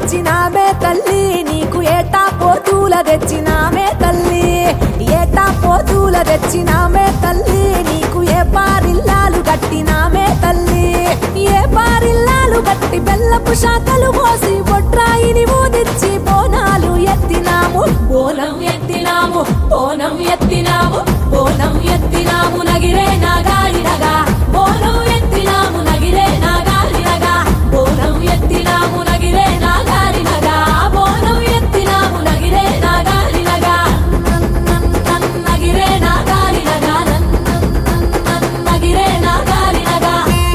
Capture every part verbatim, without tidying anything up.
తెచ్చినామే తల్లి నీకు ఏటా పోతుల తెచ్చినామే తల్లి ఏటా పోతుల తెచ్చినామే తల్లి నీకు ఏ పారిల్లాలు కట్టినామే తల్లి ఏ పారిల్లాలు కట్టి బెల్లపు శాఖలు పోసి బొట్రాయిని ఊదిచ్చి బోనాలు ఎత్తినాము బోనం ఎత్తినాము బోనం ఎత్తినాము బోనం ఎత్తినాము నగిరే నాగాలినగా బోనం ఎత్తినాము నగిరే నాగాలినగా బోనం ఎత్తినాము నగిరే నాగాలినగా బోనం ఎత్తినాము నగిరే నాగాలినగా నగిరే నాగాలినగా నగిరే నాగాలినగా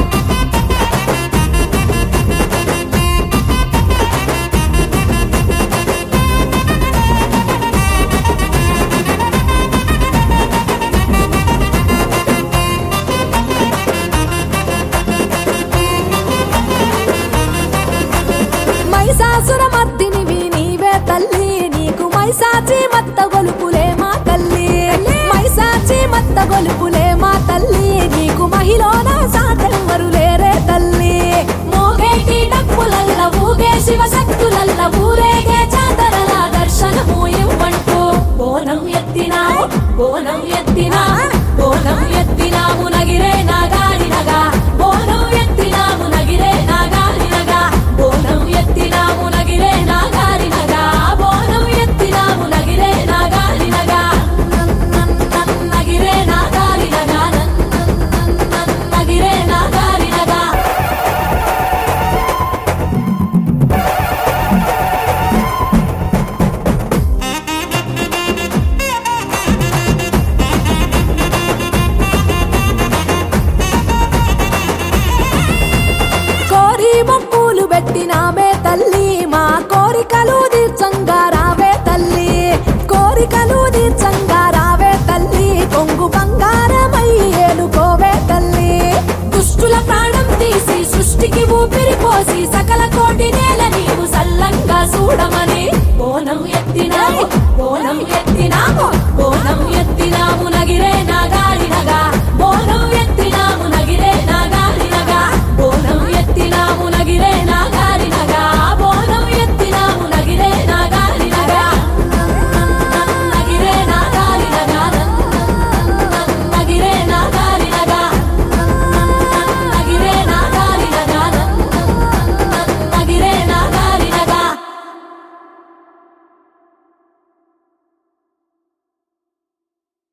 మైసాసుర మర్దినివి నీవే తల్లి నీకు మైసాచి మత్త గొలుపులే మా తల్లి మైసాచి మత్త గొలుపులే మా తల్లి నీకు మహిళన సాటెవ్వరు లేరే తల్లి మోగేటి డప్పులల్ల ఊగే శివశక్తులల్ల ఊరేగే జాతరల దర్శనము ఇవ్వంటూ బోనం ఎత్తినాము బోనం ఎత్తినా బోనం ఎత్తినాము నగిరే నాగాలినగా బోనం ఎత్తినాము నగిరే నాగాలినగా బోనం ఎత్తినాము నగిరే నాగాలినగా బోనం ఎత్తినాము నగిరే నాగాలినగా నగిరే నాగాలినగా నగిరే నాగాలినగా కోరి మొక్కులు పెట్టినామే తల్లి మా కోరికలు తీర్చంగా రావే తల్లి కోరికలు తీర్చంగా రావే తల్లి కొంగు బంగారమై ఏలుకోవే తల్లి దుష్టుల ప్రాణం తీసి సృష్టికి ఊపిరి పోసి సకల కోటి నేల నీవు సల్లంగా చూడమని బోనం ఎత్తినాము బోనం ఎత్తినాము బోనం ఎత్తినాము నగిరే